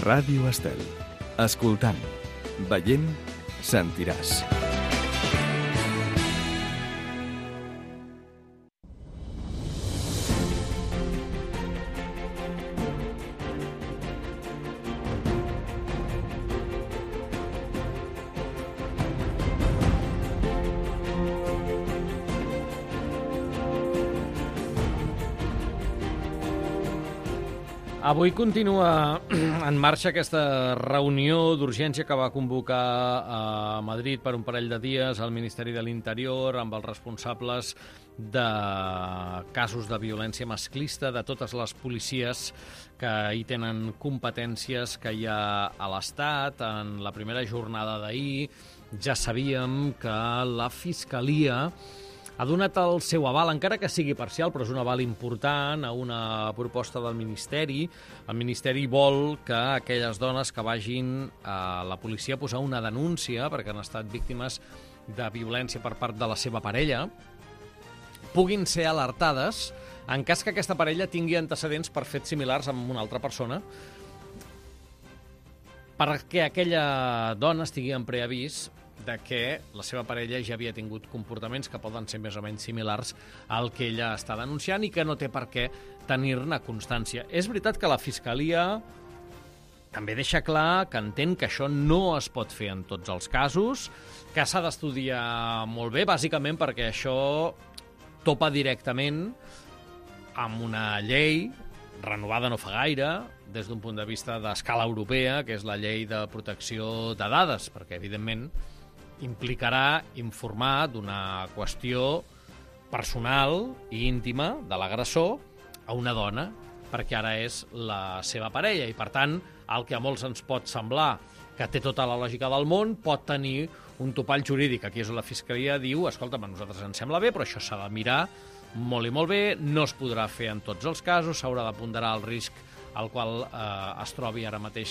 Ràdio Estel. Escoltant, veient, sentiràs. Avui continua en marxa aquesta reunió d'urgència que va convocar a Madrid per un parell de dies al Ministeri de l'Interior amb els responsables de casos de violència masclista de totes les policies que hi tenen competències que hi ha a l'Estat. En la primera jornada d'ahir ja sabíem que la Fiscalia ha donat el seu aval, encara que sigui parcial, però és un aval important, a una proposta del Ministeri. El Ministeri vol que aquelles dones que vagin a la policia a posar una denúncia perquè han estat víctimes de violència per part de la seva parella puguin ser alertades en cas que aquesta parella tingui antecedents per fets similars amb una altra persona, perquè aquella dona estigui en preavís de que la seva parella ja havia tingut comportaments que poden ser més o menys similars al que ella està denunciant i que no té per què tenir-ne constància. És veritat que la Fiscalia també deixa clar que entén que això no es pot fer en tots els casos, que s'ha d'estudiar molt bé, bàsicament perquè això topa directament amb una llei renovada no fa gaire, des d'un punt de vista d'escala europea, que és la llei de protecció de dades, perquè, evidentment, implicarà informar d'una qüestió personal i íntima de l'agressor a una dona, perquè ara és la seva parella. I, per tant, el que a molts ens pot semblar que té tota la lògica del món pot tenir un topall jurídic. Aquí és on la Fiscalia diu, escolta'm, a nosaltres ens sembla bé, però això s'ha de mirar molt i molt bé, no es podrà fer en tots els casos, s'haurà de ponderar el risc al qual es trobi ara mateix,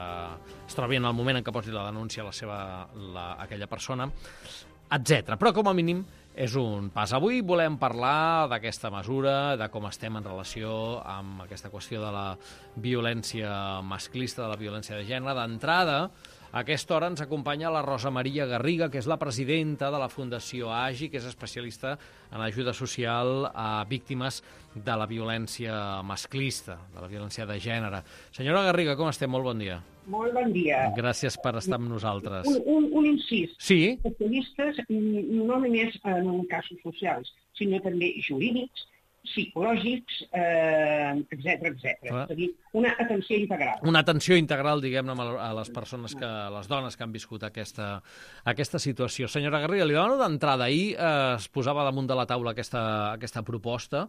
es trobi en el moment en què posi la denúncia aquella persona, etc. Però, com a mínim, és un pas. Avui volem parlar d'aquesta mesura, de com estem en relació amb aquesta qüestió de la violència masclista, de la violència de gènere. D'entrada, a aquesta hora ens acompanya la Rosa Maria Garriga, que és la presidenta de la Fundació AGI, que és especialista en ajuda social a víctimes de la violència masclista, de la violència de gènere. Senyora Garriga, com estem? Molt bon dia. Molt bon dia. Gràcies per estar amb nosaltres. Un incís. Sí? Especialistes no només en casos socials, sinó també jurídics, psicològics, etc. És a dir, una atenció integral. Una atenció integral, diguem-ne, a les persones, a les dones que han viscut aquesta situació. Senyora Garriga, li demano d'entrada. Ahir es posava damunt de la taula aquesta proposta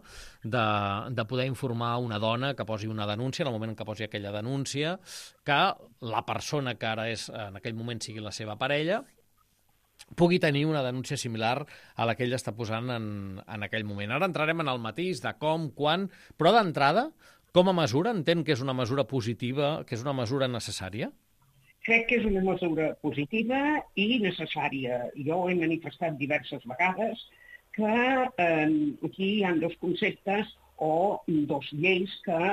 de poder informar una dona que posi una denúncia, en el moment en què posi aquella denúncia, que la persona que ara és, en aquell moment, sigui la seva parella, pugui tenir una denúncia similar a la que ell està posant en aquell moment. Ara entrarem en el matís de com, quan, però d'entrada, com a mesura, entén que és una mesura positiva, que és una mesura necessària? Crec que és una mesura positiva i necessària. Jo he manifestat diverses vegades que aquí hi ha dos conceptes o dos lleis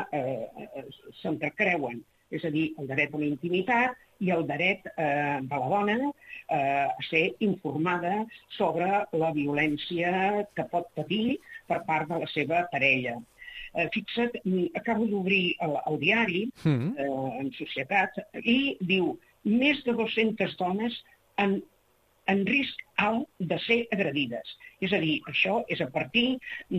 que s'entrecreuen, és a dir, el dret a la intimitat i el dret de la dona a ser informada sobre la violència que pot patir per part de la seva parella. Fixa't, acabo d'obrir el diari en Societat i diu més de 200 dones en risc alt de ser agredides. És a dir, això és a partir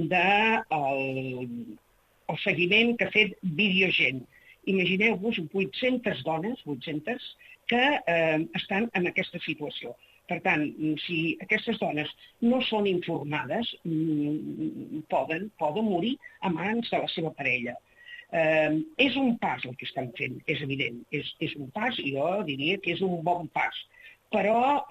del seguiment que ha fet Videogent. Imagineu-vos 800 dones, 800, que estan en aquesta situació. Per tant, si aquestes dones no són informades, poden morir a mans de la seva parella. És un pas el que estan fent, és evident. És un pas, i jo diria que és un bon pas. Però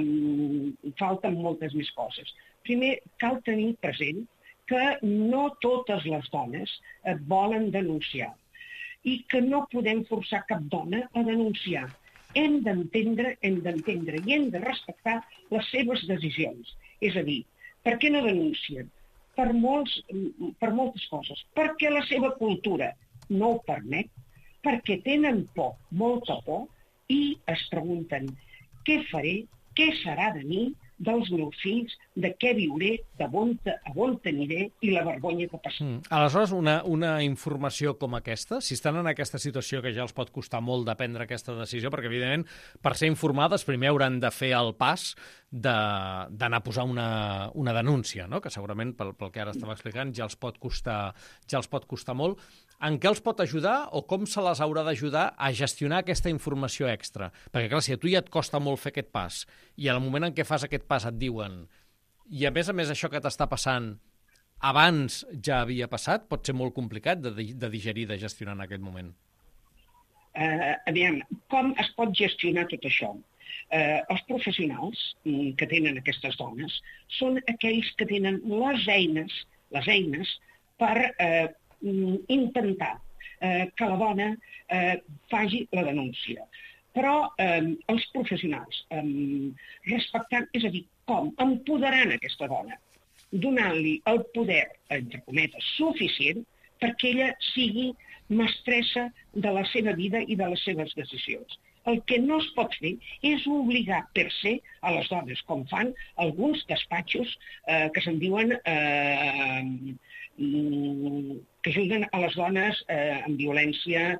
falten moltes més coses. Primer, cal tenir present que no totes les dones volen denunciar i que no podem forçar cap dona a denunciar. Hem d'entendre i hem de respectar les seves decisions. És a dir, per què no denuncien? Per moltes coses. Perquè la seva cultura no ho permet, perquè tenen por, molta por, i es pregunten què faré, què serà de mi, dels meus fills, de què viuré, a on aniré i la vergonya que passaré. Aleshores, una informació com aquesta, si estan en aquesta situació que ja els pot costar molt de prendre aquesta decisió, perquè, evidentment, per ser informades, primer hauran de fer el pas d'anar a posar una denúncia, no? Que segurament, pel que ara estava explicant, ja els pot costar molt. En què els pot ajudar o com se les haurà d'ajudar a gestionar aquesta informació extra? Perquè, clar, si a tu ja et costa molt fer aquest pas i al moment en què fas aquest pas et diuen i, a més, això que t'està passant abans ja havia passat, pot ser molt complicat de digerir, de gestionar en aquell moment. Aviam, com es pot gestionar tot això? Els professionals que tenen aquestes dones són aquells que tenen les eines per intentar que la dona faci la denúncia. Però els professionals, respectant, és a dir, com? Empoderant aquesta dona, donant-li el poder, entre cometes, suficient perquè ella sigui mestressa de la seva vida i de les seves decisions. El que no es pot fer és obligar per se a les dones, com fan alguns despatxos que se'n diuen que ajuden a les dones amb violència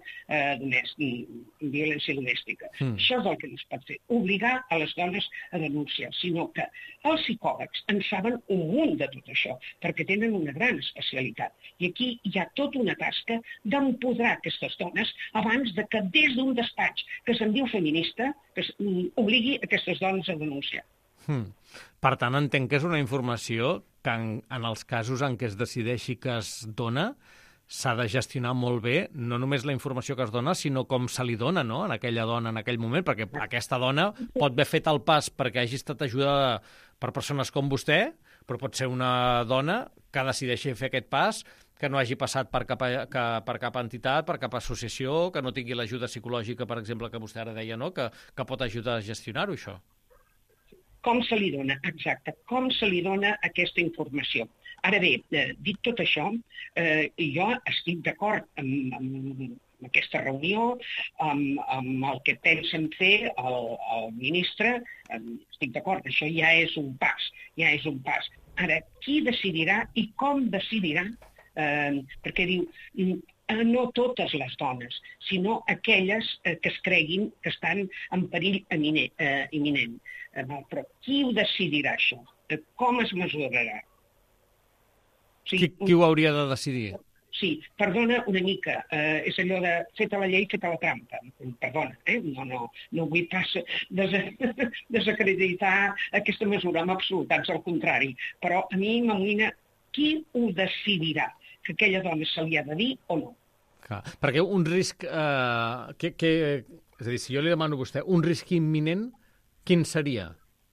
domèstica. Això és el que no es pot fer, obligar a les dones a denunciar, sinó que els psicòlegs en saben un munt de tot això, perquè tenen una gran especialitat. I aquí hi ha tota una tasca d'empoderar aquestes dones abans de que des d'un despatx que se'n diu feminista obligui aquestes dones a denunciar. Per tant, entenc que és una informació que en els casos en què es decideixi que es dona s'ha de gestionar molt bé, no només la informació que es dona, sinó com se li dona, no?, a aquella dona en aquell moment, perquè aquesta dona pot haver fet el pas perquè hagi estat ajudada per persones com vostè, però pot ser una dona que decideixi fer aquest pas, que no hagi passat per cap entitat, per cap associació, que no tingui l'ajuda psicològica, per exemple, que vostè ara deia, no?, que pot ajudar a gestionar-ho, això. Com se li dona, exacte, com se li dona aquesta informació. Ara bé, dit tot això, jo estic d'acord amb aquesta reunió, amb el que pensen fer el ministre, estic d'acord, això ja és un pas. Ara, qui decidirà i com decidirà? Perquè diu, no totes les dones, sinó aquelles que es creguin que estan en perill imminent. Però qui ho decidirà, això? Com es mesurarà? Qui ho hauria de decidir? Sí, perdona una mica, és allò de feta la llei, feta la trampa. Perdona, no vull pas desacreditar aquesta mesura amb absolutats, al contrari. Però a mi m'amoïna qui ho decidirà, que aquella dona se li ha de dir o no. Clar, perquè un risc... és a dir, si jo li demano a vostè un risc imminent, quin seria?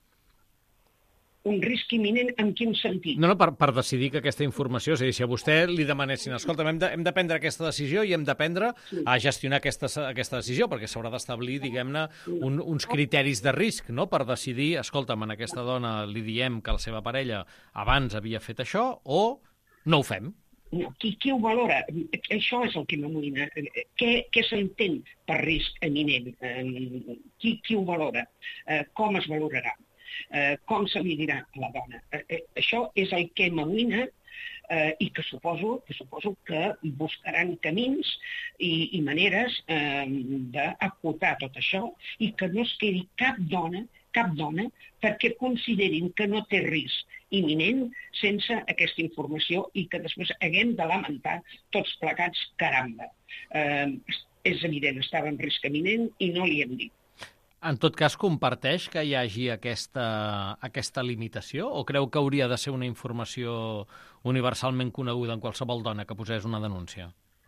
Un risc imminent en quin sentit? No, per decidir que aquesta informació, és a dir, si a vostè li demanessin, escolta, hem de prendre aquesta decisió i hem d'aprendre a gestionar aquesta decisió, perquè s'haurà d'establir, diguem-ne, uns criteris de risc, no?, per decidir, escolta'm, a aquesta dona li diem que la seva parella abans havia fet això o no ho fem. No, qui ho valora? Això és el que m'amoïna. Què s'entén per risc imminent? Qui ho valora? Com es valorarà? Com se li dirà a la dona? Això és el que m'amoïna i que suposo que buscaran camins i maneres d'acotar tot això i que no es quedi cap dona perquè considerin que no té risc imminent sense aquesta informació i que després haguem de lamentar tots plegats, caramba. És evident, estava en risc imminent i no li hem dit. En tot cas, comparteix que hi hagi aquesta limitació o creu que hauria de ser una informació universalment coneguda en qualsevol dona que posés una denúncia?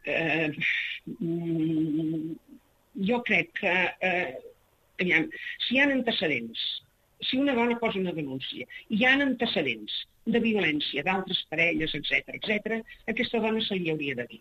Jo crec que si hi ha antecedents, si una dona posa una denúncia, hi ha antecedents de violència d'altres parelles, etc., aquesta dona se li hauria de dir.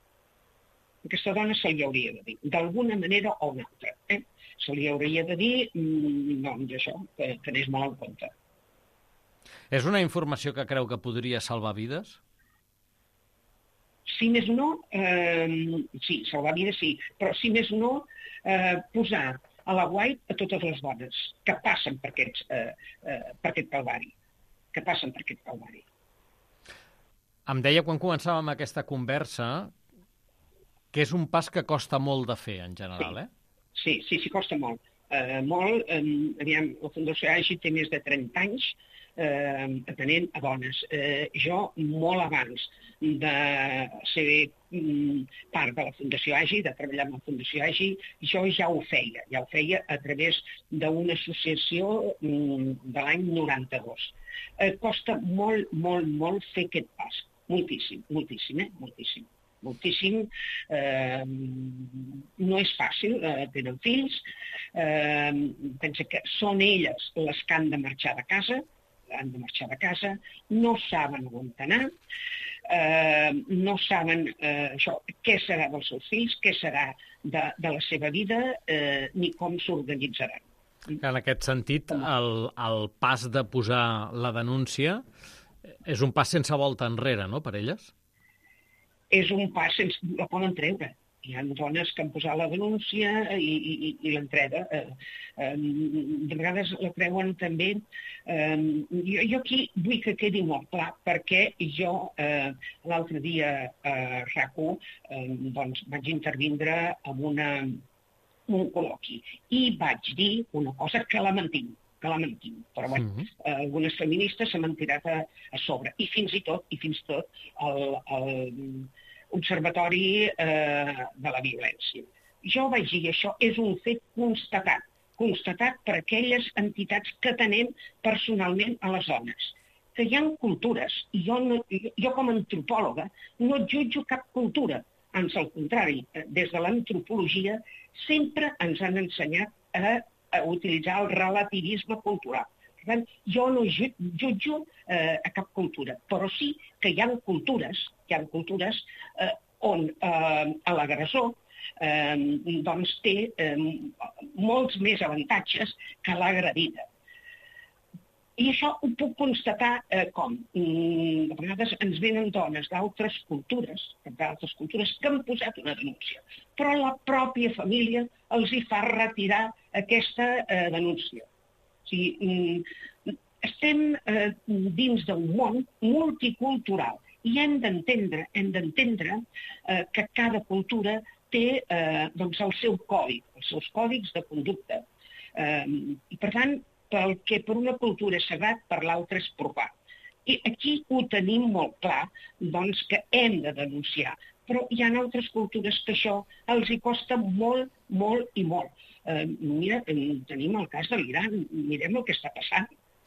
D'alguna manera o una altra. Se li hauria de dir, doncs això, que anés molt en compte. És una informació que creu que podria salvar vides? si més no, sí, salvar vides sí, però si més no, posar a l'aguait a totes les dones que passen per aquest calvari. Em deia quan començàvem aquesta conversa que és un pas que costa molt de fer, en general, Sí, costa molt. Aviam, la Fundació AGI té més de 30 anys atenent a dones. Jo, molt abans de ser part de la Fundació AGI, de treballar amb la Fundació AGI, jo ja ho feia a través d'una associació de l'any 92. Costa molt, molt, molt fer aquest pas. Moltíssim. No és fàcil, tenen fills, pensa que són elles les que han de marxar de casa, no saben on anar, no saben què serà dels seus fills, què serà de la seva vida, ni com s'organitzaran. En aquest sentit, el pas de posar la denúncia és un pas sense volta enrere, no?, per elles? És un pas sense... la poden treure. Hi ha dones que han posat la denúncia i l'entrega. De vegades la treuen també. Jo aquí vull que quedi molt clar, perquè jo l'altre dia a RAC1 vaig intervindre en un col·loqui i vaig dir una cosa que la mantinc. Però bueno, algunes feministes se m'han tirat a sobre. I fins i tot l'Observatori de la Violència. Jo vaig dir, això és un fet constatat per aquelles entitats que atenem personalment a les dones. Que hi ha cultures, i jo com a antropòloga no jutjo cap cultura, ans al contrari, des de l'antropologia sempre ens han ensenyat a utilitzar el relativisme cultural. Per tant, jo no jutjo a cap cultura, però sí que hi ha cultures on l'agressor té molts més avantatges que l'agredida. I això ho puc constatar com? De vegades ens venen dones d'altres cultures que han posat una denúncia, però la pròpia família els hi fa retirar aquesta denúncia. O sigui, estem dins d'un món multicultural i hem d'entendre que cada cultura té el seu codi, els seus còdics de conducta. I per tant, pel que per una cultura és sagrat, per l'altra és profà. I aquí ho tenim molt clar, que hem de denunciar. Però hi ha altres cultures que això els hi costa molt, molt i molt. Mira, tenim el cas de l'Iran, mirem el que està passant.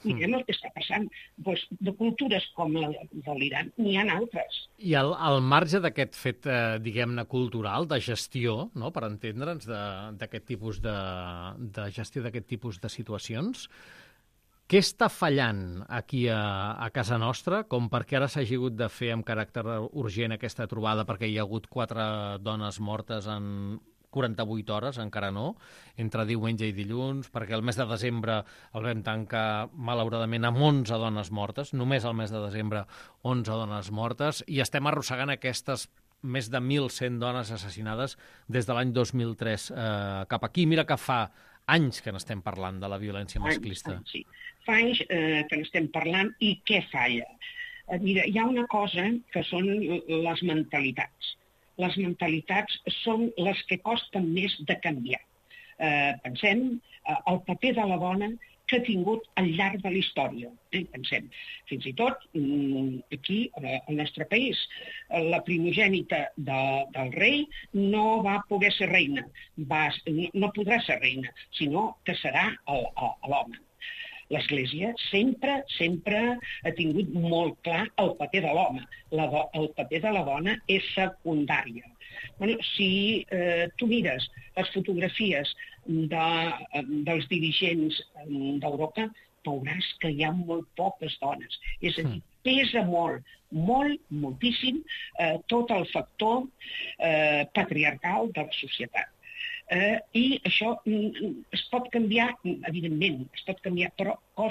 De cultures com la de l'Iran n'hi ha altres. I al marge d'aquest fet, diguem-ne, cultural, de gestió, no?, per entendre'ns, d'aquest tipus de gestió d'aquest tipus de situacions, què està fallant aquí a casa nostra, com perquè ara s'hagi hagut de fer amb caràcter urgent aquesta trobada, perquè hi ha hagut 4 dones mortes en 48 hores, encara no, entre diumenge i dilluns, perquè el mes de desembre el vam tancar, malauradament, amb 11 dones mortes, només el mes de desembre 11 dones mortes, i estem arrossegant aquestes més de 1.100 dones assassinades des de l'any 2003 cap aquí. Mira que fa anys que n'estem parlant de la violència masclista. Sí. Fa anys que n'estem parlant i què falla? Mira, hi ha una cosa que són les mentalitats. Les mentalitats són les que costen més de canviar. Pensem el paper de la dona que ha tingut al llarg de la història. Pensem, fins i tot aquí, al nostre país, la primogènita del rei no va poder ser reina, no podrà ser reina, sinó que serà l'home. L'Església sempre ha tingut molt clar el paper de l'home. El paper de la dona és secundària. Si tu mires les fotografies dels dirigents d'Europa, veuràs que hi ha molt poques dones. És a dir, pesa moltíssim tot el factor patriarcal de la societat. I això es pot canviar, evidentment, però costa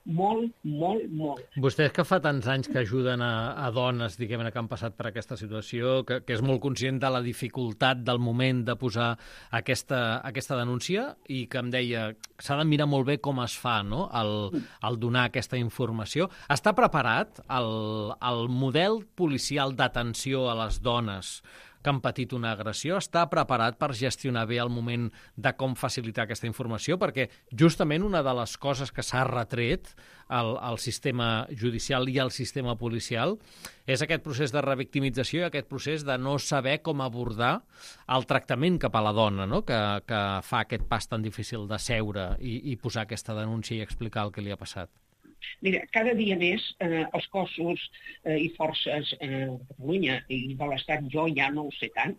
molt, molt, molt. Vostès que fa tants anys que ajuden a dones, diguem-ne, que han passat per aquesta situació, que és molt conscient de la dificultat del moment de posar aquesta denúncia i que em deia s'ha de mirar molt bé com es fa, no?, el donar aquesta informació. Està preparat el model policial d'atenció a les dones que han patit una agressió, està preparat per gestionar bé el moment de com facilitar aquesta informació? Perquè justament una de les coses que s'ha retret al sistema judicial i al sistema policial és aquest procés de revictimització i aquest procés de no saber com abordar el tractament cap a la dona, no?, que fa aquest pas tan difícil de seure i posar aquesta denúncia i explicar el que li ha passat. Mira, cada dia més els cossos i forces de Catalunya i de l'Estat, jo ja no ho sé tant,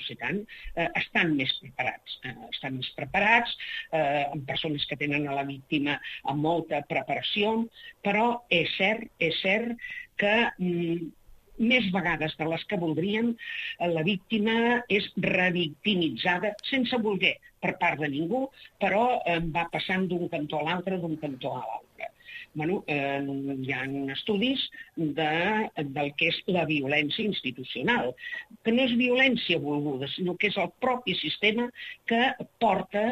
estan més preparats. Estan més preparats, amb persones que tenen a la víctima amb molta preparació, però és cert que més vegades de les que voldríem, la víctima és revictimitzada sense voler per part de ningú, però va passant d'un cantó a l'altre, d'un cantó a l'altre. Bueno, hi ha estudis del que és la violència institucional, que no és violència volguda, sinó que és el propi sistema que porta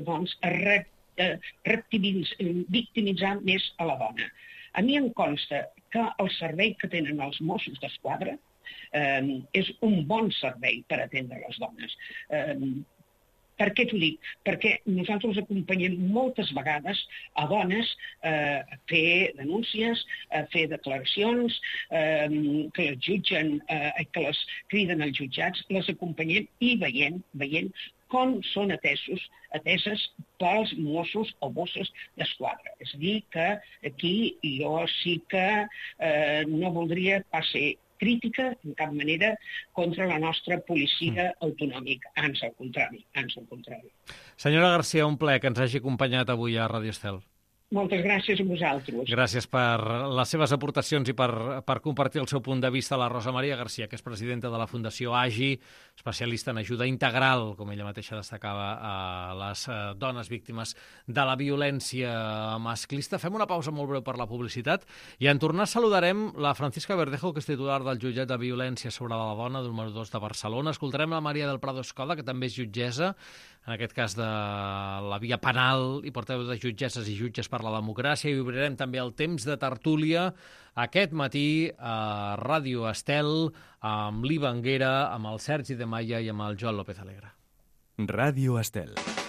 a victimitzar més a la dona. A mi em consta que el servei que tenen els Mossos d'Esquadra és un bon servei per atendre les dones. Per què t'ho dic? Perquè nosaltres acompanyem moltes vegades a dones a fer denúncies, a fer declaracions, que les jutgen, que les criden als jutjats, les acompanyem i veient com són ateses pels Mossos o Mosses d'Esquadra. És a dir, que aquí jo sí que no voldria pas ser crítica, en cap manera, contra la nostra policia autonòmica. Ans al contrari. Senyora Garcia, un plaer que ens hagi acompanyat avui a Ràdio Estel. Moltes gràcies a vosaltres. Gràcies per les seves aportacions i per compartir el seu punt de vista. La Rosa Maria Garcia, que és presidenta de la Fundació AGI, especialista en ajuda integral, com ella mateixa destacava, a les dones víctimes de la violència masclista. Fem una pausa molt breu per la publicitat i en tornar saludarem la Francisca Verdejo, que és titular del jutjat de violència sobre la dona, número 2 de Barcelona. Escoltarem la Maria del Prado Escoda, que també és jutgessa, en aquest cas de la via penal i portaveu de jutgesses i jutges per la democràcia, i obrirem també el temps de tertúlia aquest matí a Ràdio Estel amb l'Iva Anguera, amb el Sergi de Maia i amb el Joan López Alegre. Ràdio Estel.